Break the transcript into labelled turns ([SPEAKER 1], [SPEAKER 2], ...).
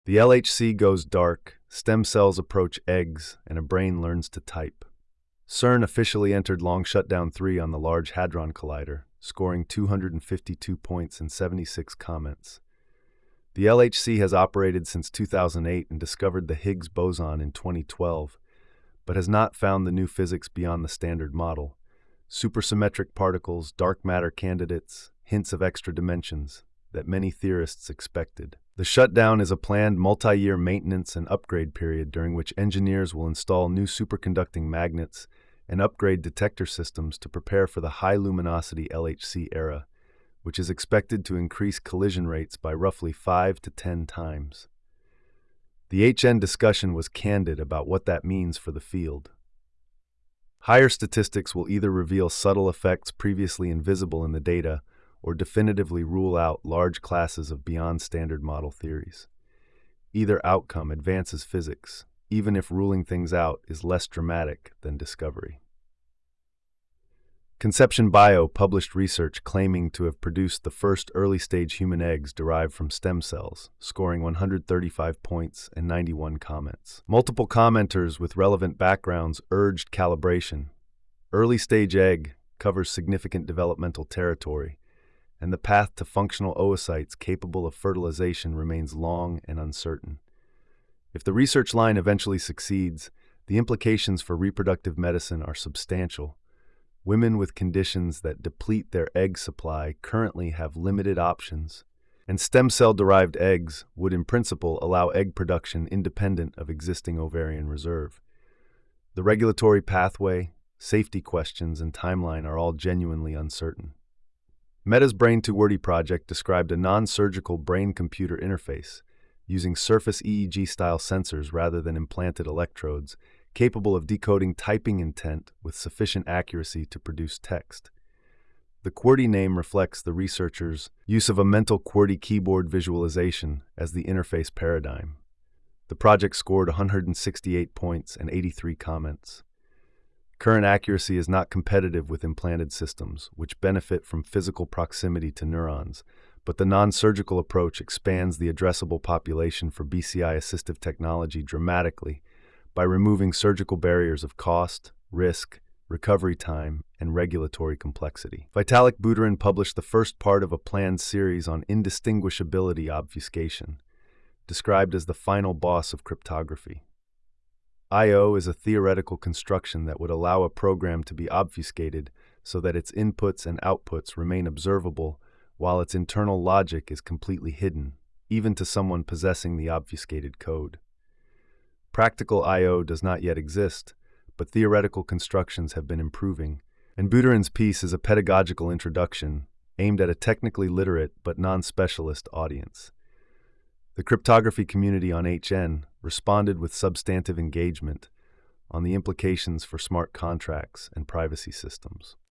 [SPEAKER 1] The LHC goes dark, stem cells approach eggs, and a brain learns to type. CERN officially entered Long Shutdown 3 on the Large Hadron Collider, scoring 252 points and 76 comments. The LHC has operated since 2008 and discovered the Higgs boson in 2012, but has not found the new physics beyond the Standard Model: supersymmetric particles, dark matter candidates, hints of extra dimensions that many theorists expected. The shutdown is a planned multi-year maintenance and upgrade period during which engineers will install new superconducting magnets and upgrade detector systems to prepare for the high-luminosity LHC era, which is expected to increase collision rates by roughly 5 to 10 times. The HN discussion was candid about what that means for the field. Higher statistics will either reveal subtle effects previously invisible in the data or definitively rule out large classes of beyond standard model theories. Either outcome advances physics, even if ruling things out is less dramatic than discovery. Conception Bio published research claiming to have produced the first early-stage human eggs derived from stem cells, scoring 135 points and 91 comments. Multiple commenters with relevant backgrounds urged calibration. Early-stage egg covers significant developmental territory, and the path to functional oocytes capable of fertilization remains long and uncertain. If the research line eventually succeeds, the implications for reproductive medicine are substantial. Women with conditions that deplete their egg supply currently have limited options, and stem cell-derived eggs would in principle allow egg production independent of existing ovarian reserve. The regulatory pathway, safety questions, and timeline are all genuinely uncertain. Meta's Brain2Wordy project described a non-surgical brain-computer interface using surface EEG-style sensors rather than implanted electrodes, capable of decoding typing intent with sufficient accuracy to produce text. The QWERTY name reflects the researchers' use of a mental QWERTY keyboard visualization as the interface paradigm. The project scored 168 points and 83 comments. Current accuracy is not competitive with implanted systems, which benefit from physical proximity to neurons, but the non-surgical approach expands the addressable population for BCI assistive technology dramatically by removing surgical barriers of cost, risk, recovery time, and regulatory complexity. Vitalik Buterin published the first part of a planned series on indistinguishability obfuscation, described as the final boss of cryptography. I/O is a theoretical construction that would allow a program to be obfuscated so that its inputs and outputs remain observable while its internal logic is completely hidden, even to someone possessing the obfuscated code. Practical I/O does not yet exist, but theoretical constructions have been improving, and Buterin's piece is a pedagogical introduction aimed at a technically literate but non-specialist audience. The cryptography community on HN responded with substantive engagement on the implications for smart contracts and privacy systems.